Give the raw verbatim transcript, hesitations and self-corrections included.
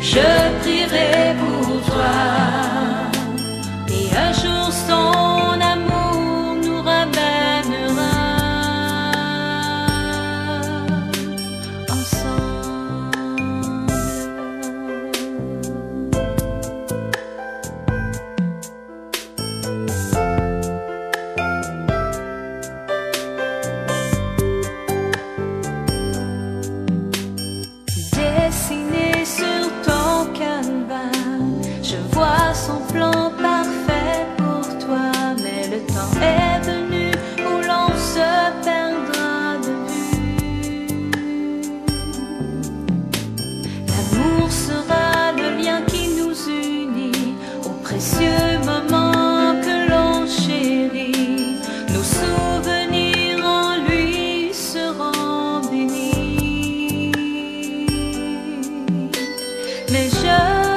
je prierai pour toi. Et un jour son amour nous ramènera ensemble. Dessiné sur ton canevas, je vois son plan parfait pour toi. Mais le temps est venu où l'on se perdra de vue. L'amour sera le lien qui nous unit aux précieux moments que l'on chérit. Nos souvenirs en lui seront bénis. Mais je